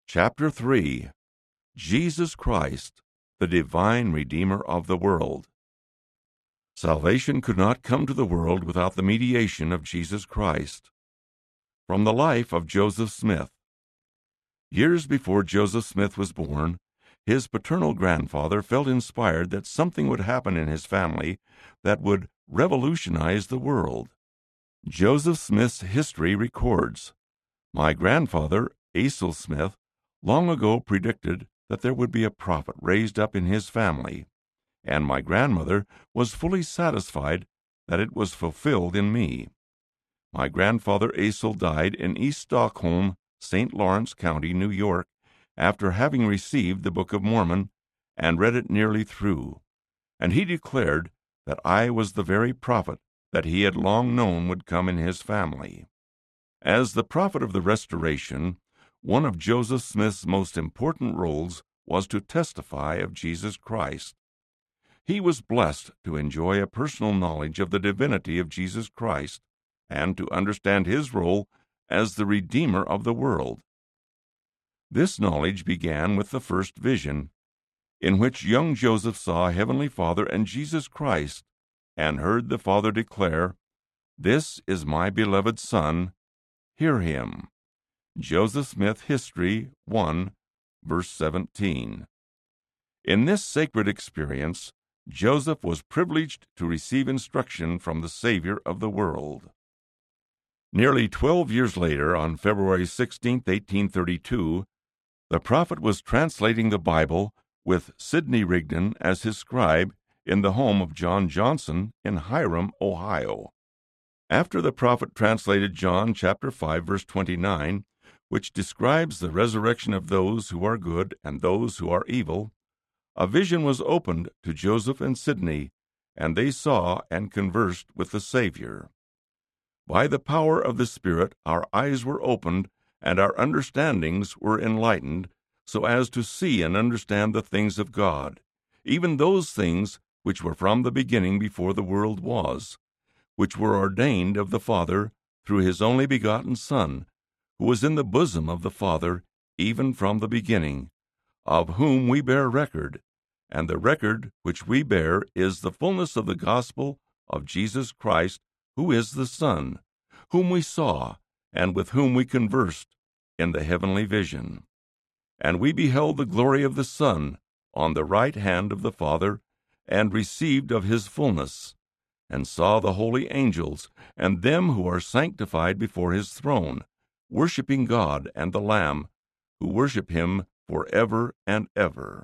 Chapter 3. Jesus Christ, the Divine Redeemer of the World. Salvation could not come to the world without the mediation of Jesus Christ. From the life of Joseph Smith. Years before Joseph Smith was born, his paternal grandfather felt inspired that something would happen in his family that would revolutionize the world. Joseph Smith's history records, "My grandfather, Asaph Smith, long ago predicted that there would be a prophet raised up in his family, and my grandmother was fully satisfied that it was fulfilled in me. My grandfather Asaph died in East Stockholm, St. Lawrence County, New York, after having received the Book of Mormon and read it nearly through, and he declared that I was the very prophet that he had long known would come in his family." As the prophet of the Restoration, one of Joseph Smith's most important roles was to testify of Jesus Christ. He was blessed to enjoy a personal knowledge of the divinity of Jesus Christ and to understand his role as the Redeemer of the world. This knowledge began with the first vision, in which young Joseph saw Heavenly Father and Jesus Christ and heard the Father declare, "This is my beloved Son, hear him." Joseph Smith History 1, verse 17. In this sacred experience, Joseph was privileged to receive instruction from the Savior of the world. Nearly 12 years later, on February 16, 1832, the prophet was translating the Bible with Sidney Rigdon as his scribe in the home of John Johnson in Hiram, Ohio. After the prophet translated John chapter 5, verse 29, which describes the resurrection of those who are good and those who are evil, a vision was opened to Joseph and Sidney, and they saw and conversed with the Savior. By the power of the Spirit, our eyes were opened and our understandings were enlightened, so as to see and understand the things of God, even those things which were from the beginning before the world was, which were ordained of the Father through his only begotten Son, who was in the bosom of the Father even from the beginning, of whom we bear record, and the record which we bear is the fullness of the gospel of Jesus Christ, who is the Son, whom we saw, and with whom we conversed in the heavenly vision. And we beheld the glory of the Son on the right hand of the Father, and received of his fullness, and saw the holy angels, and them who are sanctified before his throne, worshiping God and the Lamb, who worship him for ever and ever.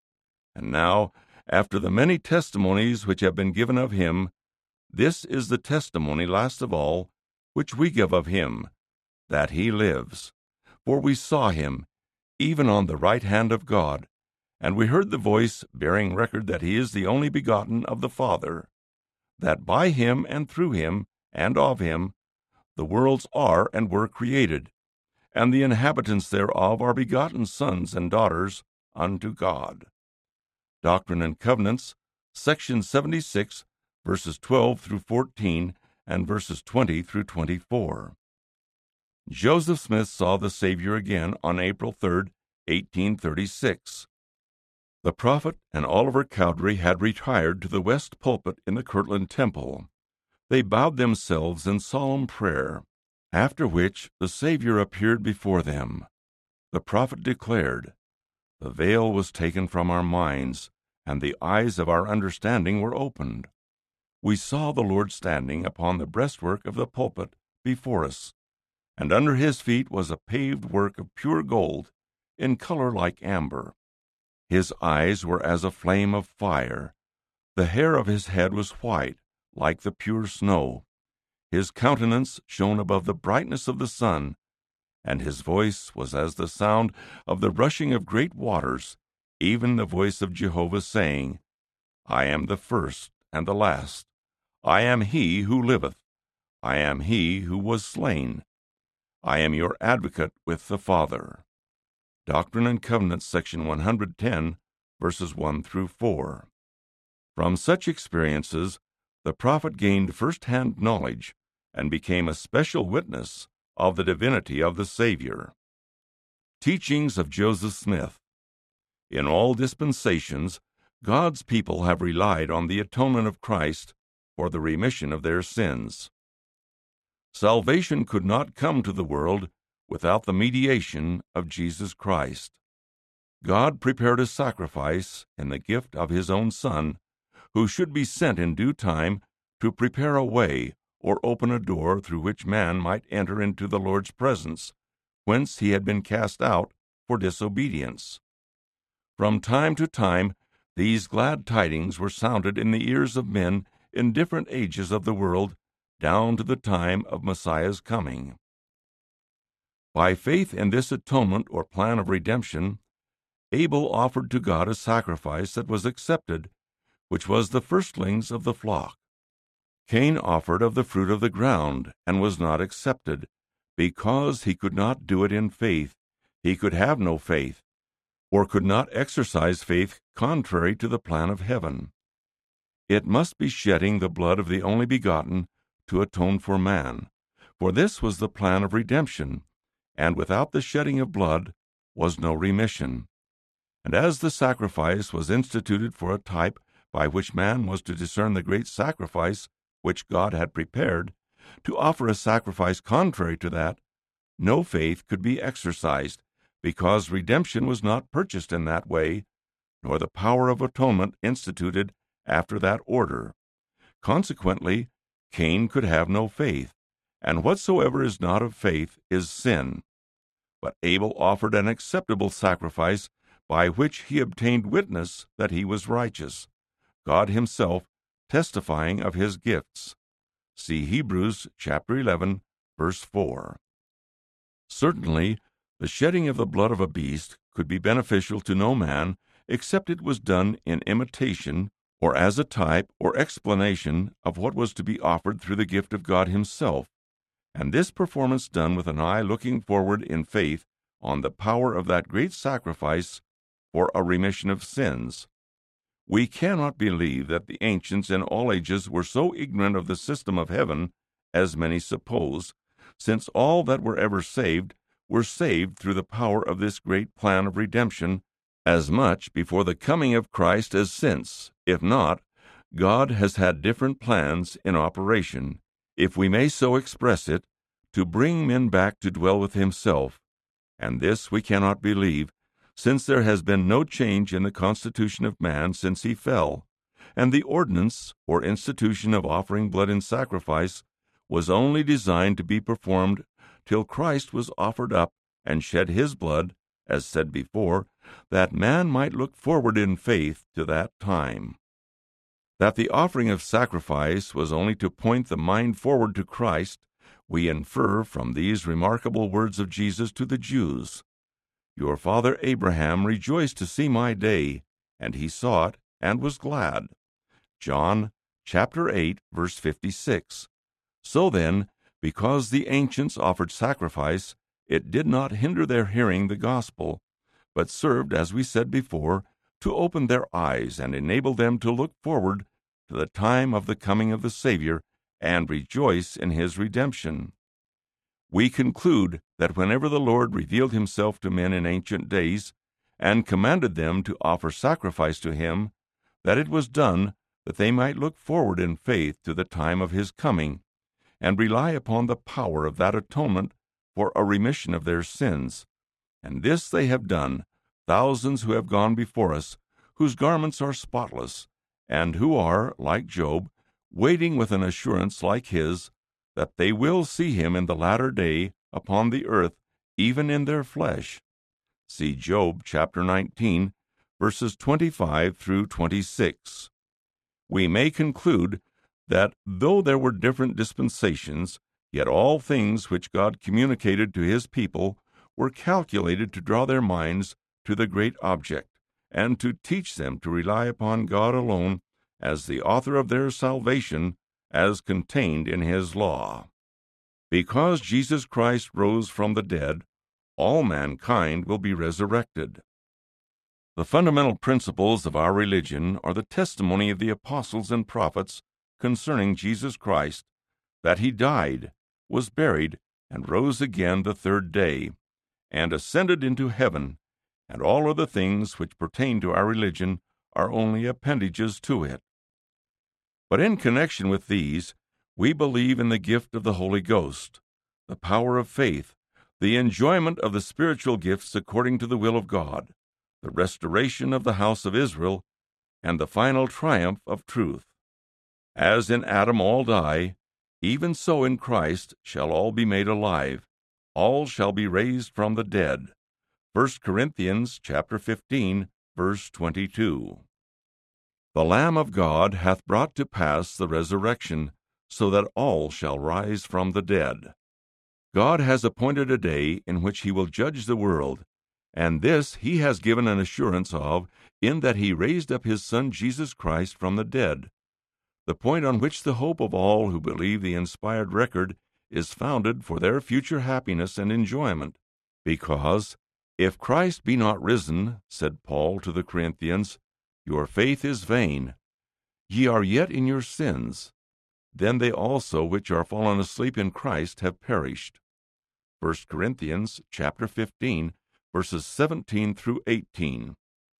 And now, after the many testimonies which have been given of him, this is the testimony last of all, which we give of him, that he lives. For we saw him, even on the right hand of God, and we heard the voice bearing record that he is the only begotten of the Father, that by him and through him and of him the worlds are and were created, and the inhabitants thereof are begotten sons and daughters unto God. Doctrine and Covenants, section 76, verses 12 through 14, and verses 20 through 24. Joseph Smith saw the Savior again on April 3, 1836. The prophet and Oliver Cowdery had retired to the west pulpit in the Kirtland Temple. They bowed themselves in solemn prayer, after which the Savior appeared before them. The prophet declared, "The veil was taken from our minds, and the eyes of our understanding were opened. We saw the Lord standing upon the breastwork of the pulpit before us, and under his feet was a paved work of pure gold, in color like amber. His eyes were as a flame of fire. The hair of his head was white, like the pure snow. His countenance shone above the brightness of the sun, and his voice was as the sound of the rushing of great waters, even the voice of Jehovah saying, I am the first and the last. I am he who liveth. I am he who was slain. I am your advocate with the Father." Doctrine and Covenants, section 110, verses 1 through 4. From such experiences, the prophet gained first-hand knowledge and became a special witness of the divinity of the Savior. Teachings of Joseph Smith. In all dispensations, God's people have relied on the atonement of Christ for the remission of their sins. Salvation could not come to the world without the mediation of Jesus Christ. God prepared a sacrifice in the gift of His own Son, who should be sent in due time to prepare a way or open a door through which man might enter into the Lord's presence, whence he had been cast out for disobedience. From time to time, these glad tidings were sounded in the ears of men in different ages of the world, down to the time of Messiah's coming. By faith in this atonement or plan of redemption, Abel offered to God a sacrifice that was accepted, which was the firstlings of the flock. Cain offered of the fruit of the ground, and was not accepted, because he could not do it in faith. He could have no faith, or could not exercise faith contrary to the plan of heaven. It must be shedding the blood of the only begotten to atone for man, for this was the plan of redemption, and without the shedding of blood was no remission. And as the sacrifice was instituted for a type by which man was to discern the great sacrifice which God had prepared, to offer a sacrifice contrary to that, no faith could be exercised, because redemption was not purchased in that way, nor the power of atonement instituted after that order. Consequently, Cain could have no faith, and whatsoever is not of faith is sin. But Abel offered an acceptable sacrifice, by which he obtained witness that he was righteous, God Himself testifying of His gifts. See Hebrews chapter 11, verse 4. Certainly, the shedding of the blood of a beast could be beneficial to no man, except it was done in imitation, or as a type or explanation of what was to be offered through the gift of God Himself, and this performance done with an eye looking forward in faith on the power of that great sacrifice for a remission of sins. We cannot believe that the ancients in all ages were so ignorant of the system of heaven as many suppose, since all that were ever saved were saved through the power of this great plan of redemption, as much before the coming of Christ as since. If not, God has had different plans in operation, if we may so express it, to bring men back to dwell with Himself, and this we cannot believe, since there has been no change in the constitution of man since he fell, and the ordinance or institution of offering blood in sacrifice was only designed to be performed till Christ was offered up and shed His blood, as said before, that man might look forward in faith to that time. That the offering of sacrifice was only to point the mind forward to Christ, we infer from these remarkable words of Jesus to the Jews. Your father Abraham rejoiced to see my day, and he saw it, and was glad. John chapter 8, verse 56. So then, because the ancients offered sacrifice, it did not hinder their hearing the gospel, but served, as we said before, to open their eyes and enable them to look forward to the time of the coming of the Savior and rejoice in His redemption. We conclude that whenever the Lord revealed Himself to men in ancient days, and commanded them to offer sacrifice to Him, that it was done that they might look forward in faith to the time of His coming, and rely upon the power of that atonement for a remission of their sins. And this they have done, thousands who have gone before us, whose garments are spotless, and who are, like Job, waiting with an assurance like his, that they will see Him in the latter day upon the earth, even in their flesh. See Job chapter 19, verses 25 through 26. We may conclude that though there were different dispensations, yet all things which God communicated to His people were calculated to draw their minds to the great object, and to teach them to rely upon God alone as the author of their salvation, as contained in His law. Because Jesus Christ rose from the dead, all mankind will be resurrected. The fundamental principles of our religion are the testimony of the apostles and prophets concerning Jesus Christ, that He died, was buried, and rose again the third day, and ascended into heaven, and all other things which pertain to our religion are only appendages to it. But in connection with these, we believe in the gift of the Holy Ghost, the power of faith, the enjoyment of the spiritual gifts according to the will of God, the restoration of the house of Israel, and the final triumph of truth. As in Adam all die, even so in Christ shall all be made alive. All shall be raised from the dead. 1 Corinthians chapter 15, verse 22. The Lamb of God hath brought to pass the resurrection, so that all shall rise from the dead. God has appointed a day in which he will judge the world, and this he has given an assurance of, in that he raised up his Son Jesus Christ from the dead, the point on which the hope of all who believe the inspired record is founded for their future happiness and enjoyment. Because, if Christ be not risen, said Paul to the Corinthians, your faith is vain. Ye are yet in your sins. Then they also which are fallen asleep in Christ have perished. 1 Corinthians chapter 15, verses 17 through 18.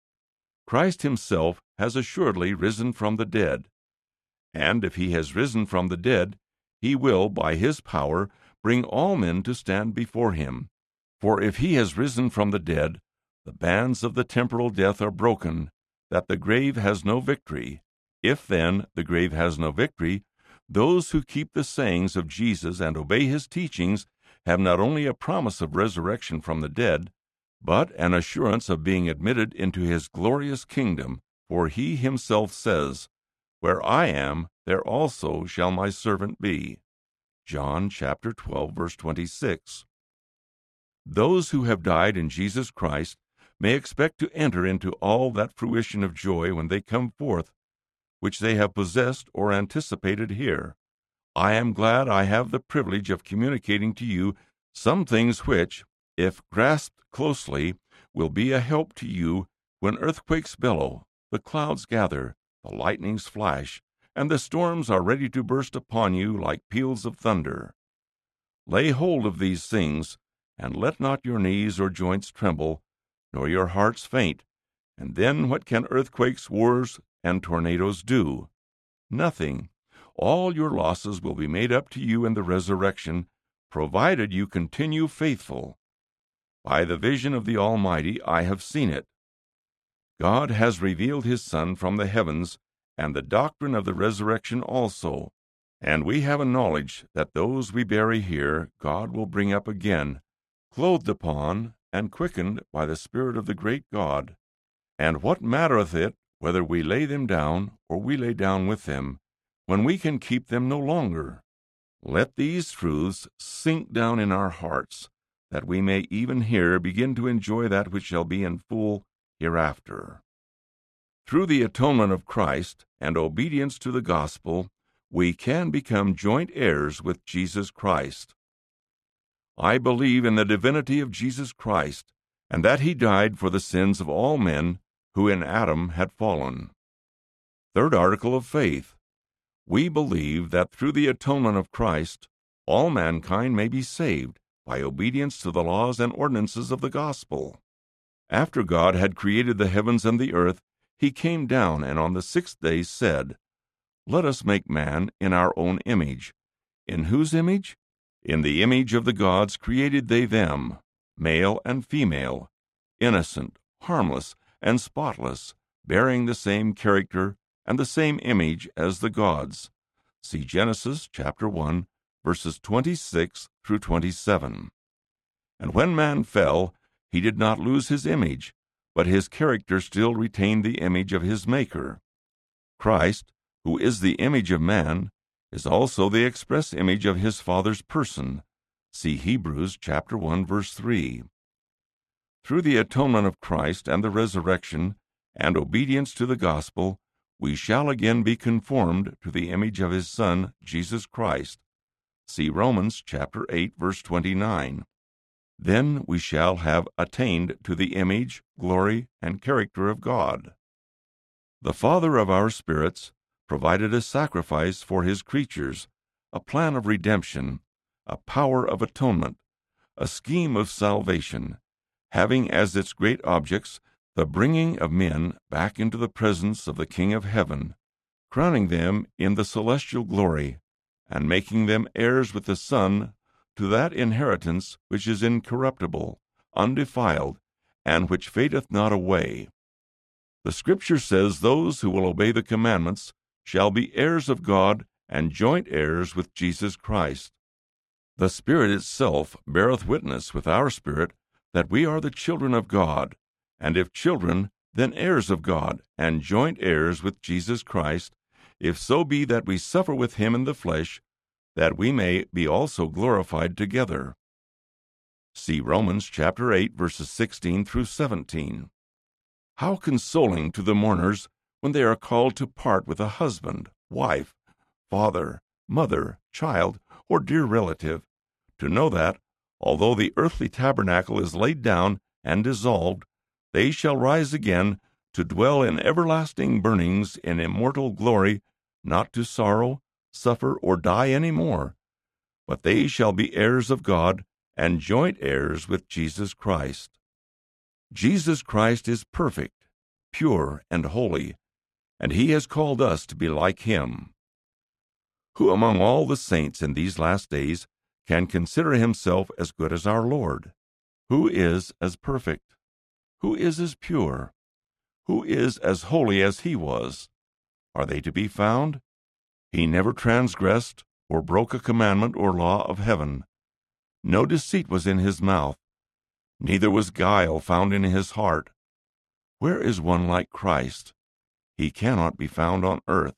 Christ himself has assuredly risen from the dead. And if he has risen from the dead, he will, by his power, bring all men to stand before him. For if he has risen from the dead, the bands of the temporal death are broken, that the grave has no victory. If then the grave has no victory, those who keep the sayings of Jesus and obey his teachings have not only a promise of resurrection from the dead, but an assurance of being admitted into his glorious kingdom. For he himself says, where I am, there also shall my servant be. John chapter 12, verse 26. Those who have died in Jesus Christ may expect to enter into all that fruition of joy when they come forth, which they have possessed or anticipated here. I am glad I have the privilege of communicating to you some things which, if grasped closely, will be a help to you when earthquakes bellow, the clouds gather, the lightnings flash, and the storms are ready to burst upon you like peals of thunder. Lay hold of these things, and let not your knees or joints tremble, nor your hearts faint. And then what can earthquakes, wars, and tornadoes do? Nothing. All your losses will be made up to you in the resurrection, provided you continue faithful. By the vision of the Almighty I have seen it. God has revealed his Son from the heavens, and the doctrine of the resurrection also. And we have a knowledge that those we bury here God will bring up again, clothed upon, and quickened by the Spirit of the great God. And what mattereth it whether we lay them down, or we lay down with them, when we can keep them no longer? Let these truths sink down in our hearts, that we may even here begin to enjoy that which shall be in full hereafter. Through the atonement of Christ and obedience to the gospel, we can become joint heirs with Jesus Christ. I believe in the divinity of Jesus Christ, and that he died for the sins of all men who in Adam had fallen. Third article of faith. We believe that through the atonement of Christ, all mankind may be saved by obedience to the laws and ordinances of the gospel. After God had created the heavens and the earth, he came down and on the sixth day said, Let us make man in our own image. In whose image? In the image of the gods created they them, male and female, innocent, harmless, and spotless, bearing the same character and the same image as the gods. See Genesis chapter 1, verses 26 through 27. And when man fell, he did not lose his image, but his character still retained the image of his Maker. Christ, who is the image of man, is also the express image of his Father's person. See Hebrews chapter 1, verse 3. Through the atonement of Christ and the resurrection, and obedience to the gospel, we shall again be conformed to the image of his Son, Jesus Christ. See Romans chapter 8, verse 29. Then we shall have attained to the image, glory, and character of God. The Father of our spirits provided a sacrifice for his creatures, a plan of redemption, a power of atonement, a scheme of salvation, having as its great objects the bringing of men back into the presence of the King of Heaven, crowning them in the celestial glory, and making them heirs with the Son to that inheritance which is incorruptible, undefiled, and which fadeth not away. The Scripture says those who will obey the commandments shall be heirs of God and joint heirs with Jesus Christ. The Spirit itself beareth witness with our spirit that we are the children of God, and if children, then heirs of God, and joint heirs with Jesus Christ, if so be that we suffer with him in the flesh, that we may be also glorified together. See Romans chapter 8, verses 16 through 17. How consoling to the mourners when they are called to part with a husband, wife, father, mother, child, or dear relative, to know that, although the earthly tabernacle is laid down and dissolved, they shall rise again to dwell in everlasting burnings in immortal glory, not to sorrow, suffer, or die any more, but they shall be heirs of God and joint heirs with Jesus Christ. Jesus Christ is perfect, pure, and holy, and he has called us to be like him. Who among all the saints in these last days can consider himself as good as our Lord? Who is as perfect? Who is as pure? Who is as holy as he was? Are they to be found? He never transgressed or broke a commandment or law of heaven. No deceit was in his mouth, neither was guile found in his heart. Where is one like Christ? He cannot be found on earth.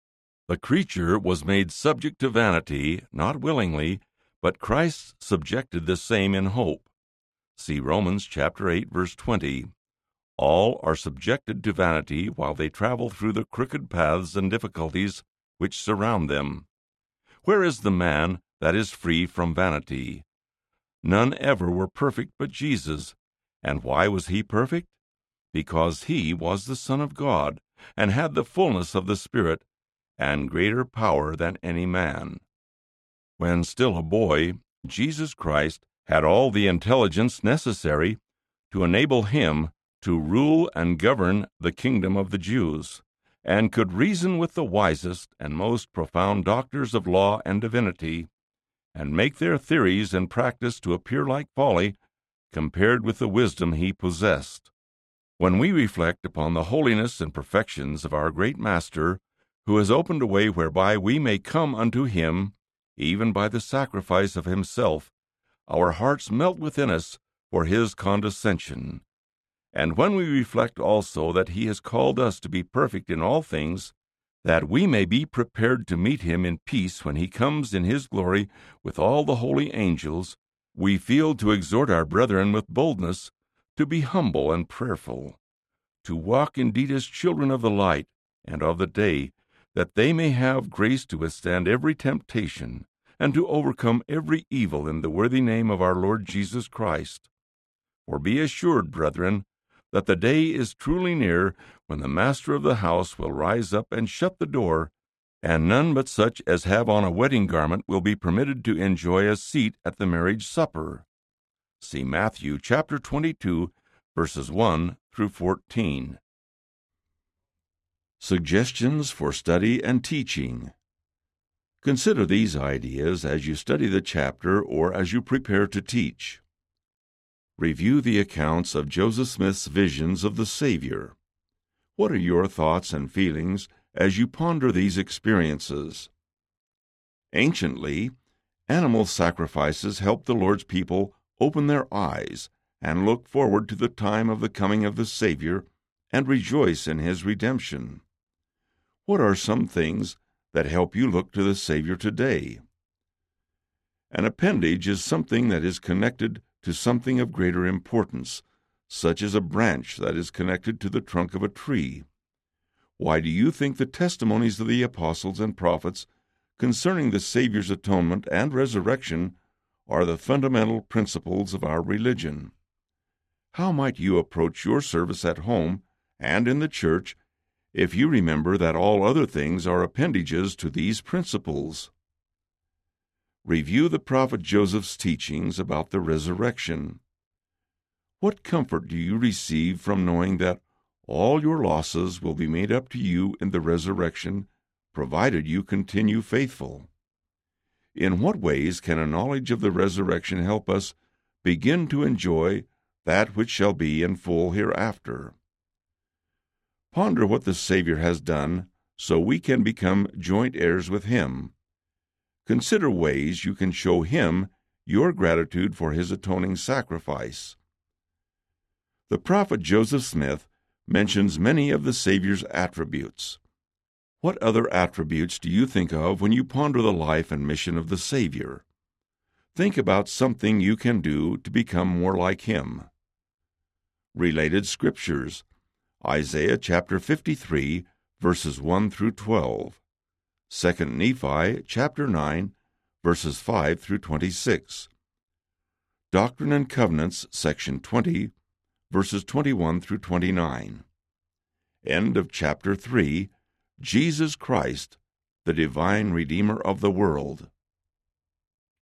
The creature was made subject to vanity, not willingly, but Christ subjected the same in hope. See Romans chapter 8, verse 20. All are subjected to vanity while they travel through the crooked paths and difficulties which surround them. Where is the man that is free from vanity? None ever were perfect but Jesus. And why was he perfect? Because he was the Son of God, and had the fullness of the Spirit, and greater power than any man. When still a boy, Jesus Christ had all the intelligence necessary to enable him to rule and govern the kingdom of the Jews, and could reason with the wisest and most profound doctors of law and divinity, and make their theories and practice to appear like folly compared with the wisdom he possessed. When we reflect upon the holiness and perfections of our great Master, who has opened a way whereby we may come unto him, even by the sacrifice of himself, our hearts melt within us for his condescension. And when we reflect also that he has called us to be perfect in all things, that we may be prepared to meet him in peace when he comes in his glory with all the holy angels, we feel to exhort our brethren with boldness to be humble and prayerful, to walk indeed as children of the light and of the day, that they may have grace to withstand every temptation, and to overcome every evil in the worthy name of our Lord Jesus Christ. For be assured, brethren, that the day is truly near when the master of the house will rise up and shut the door, and none but such as have on a wedding garment will be permitted to enjoy a seat at the marriage supper. See Matthew chapter 22, verses 1 through 14. Suggestions for study and teaching. Consider these ideas as you study the chapter or as you prepare to teach. Review the accounts of Joseph Smith's visions of the Savior. What are your thoughts and feelings as you ponder these experiences? Anciently, animal sacrifices helped the Lord's people open their eyes and look forward to the time of the coming of the Savior and rejoice in his redemption. What are some things that help you look to the Savior today? An appendage is something that is connected to something of greater importance, such as a branch that is connected to the trunk of a tree. Why do you think the testimonies of the apostles and prophets concerning the Savior's atonement and resurrection are the fundamental principles of our religion? How might you approach your service at home and in the church if you remember that all other things are appendages to these principles? Review the prophet Joseph's teachings about the resurrection. What comfort do you receive from knowing that all your losses will be made up to you in the resurrection, provided you continue faithful? In what ways can a knowledge of the resurrection help us begin to enjoy that which shall be in full hereafter? Ponder what the Savior has done so we can become joint heirs with Him. Consider ways you can show Him your gratitude for His atoning sacrifice. The prophet Joseph Smith mentions many of the Savior's attributes. What other attributes do you think of when you ponder the life and mission of the Savior? Think about something you can do to become more like Him. Related scriptures: Isaiah chapter 53, verses 1 through 12. 2 Nephi chapter 9, verses 5 through 26. Doctrine and Covenants, section 20, verses 21 through 29. End of chapter 3. Jesus Christ, the divine Redeemer of the world.